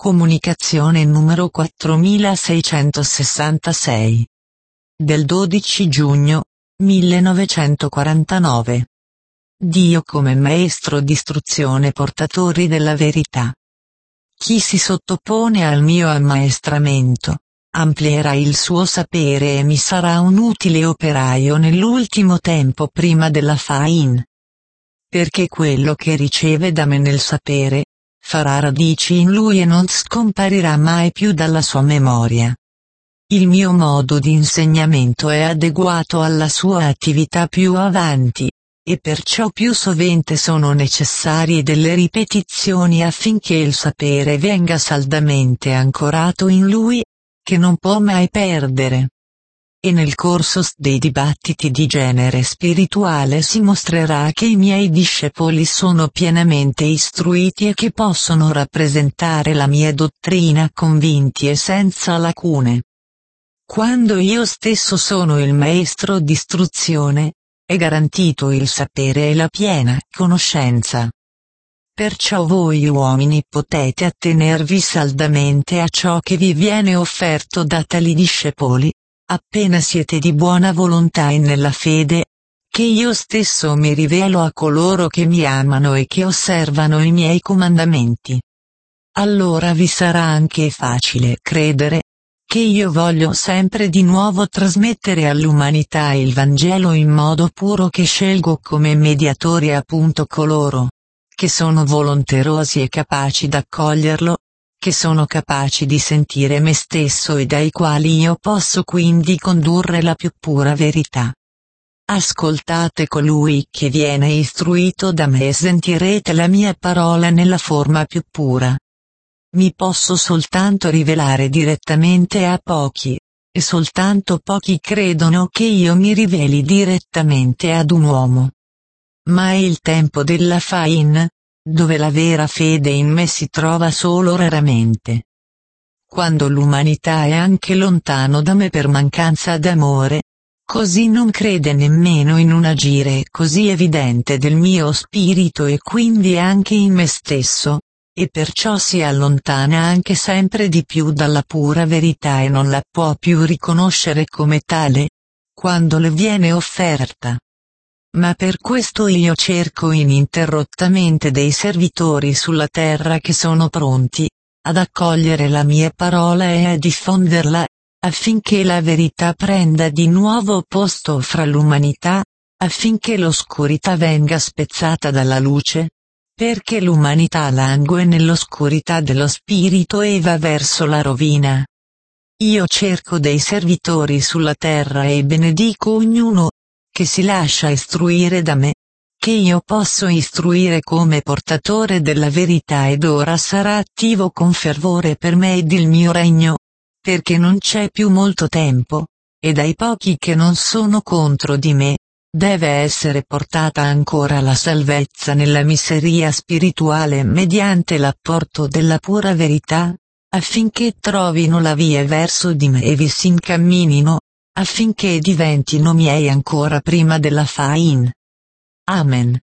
Comunicazione numero 4666. Del 12 giugno 1949. Dio come maestro d'istruzione, portatori della verità. Chi si sottopone al mio ammaestramento, amplierà il suo sapere e mi sarà un utile operaio nell'ultimo tempo prima della fin. Perché quello che riceve da me nel sapere, farà radici in lui e non scomparirà mai più dalla sua memoria. Il mio modo di insegnamento è adeguato alla sua attività più avanti, e perciò più sovente sono necessarie delle ripetizioni affinché il sapere venga saldamente ancorato in lui, che non può mai perdere. E nel corso dei dibattiti di genere spirituale si mostrerà che i miei discepoli sono pienamente istruiti e che possono rappresentare la mia dottrina convinti e senza lacune. Quando io stesso sono il maestro d'istruzione, è garantito il sapere e la piena conoscenza. Perciò voi uomini potete attenervi saldamente a ciò che vi viene offerto da tali discepoli, appena siete di buona volontà e nella fede, che io stesso mi rivelo a coloro che mi amano e che osservano i miei comandamenti. Allora vi sarà anche facile credere, che io voglio sempre di nuovo trasmettere all'umanità il Vangelo in modo puro, che scelgo come mediatori appunto coloro, che sono volonterosi e capaci d'accoglierlo, che sono capaci di sentire me stesso e dai quali io posso quindi condurre la più pura verità. Ascoltate colui che viene istruito da me e sentirete la mia parola nella forma più pura. Mi posso soltanto rivelare direttamente a pochi, e soltanto pochi credono che io mi riveli direttamente ad un uomo. Ma è il tempo della fin, dove la vera fede in me si trova solo raramente. Quando l'umanità è anche lontano da me per mancanza d'amore, così non crede nemmeno in un agire così evidente del mio spirito e quindi anche in me stesso, e perciò si allontana anche sempre di più dalla pura verità e non la può più riconoscere come tale, quando le viene offerta. Ma per questo io cerco ininterrottamente dei servitori sulla terra che sono pronti ad accogliere la mia parola e a diffonderla, affinché la verità prenda di nuovo posto fra l'umanità, affinché l'oscurità venga spezzata dalla luce, perché l'umanità langue nell'oscurità dello spirito e va verso la rovina. Io cerco dei servitori sulla terra e benedico ognuno che si lascia istruire da me, che io posso istruire come portatore della verità, ed ora sarà attivo con fervore per me ed il mio regno, perché non c'è più molto tempo, e dai pochi che non sono contro di me, deve essere portata ancora la salvezza nella miseria spirituale mediante l'apporto della pura verità, affinché trovino la via verso di me e vi si incamminino, affinché diventino miei ancora prima della fin. Amen.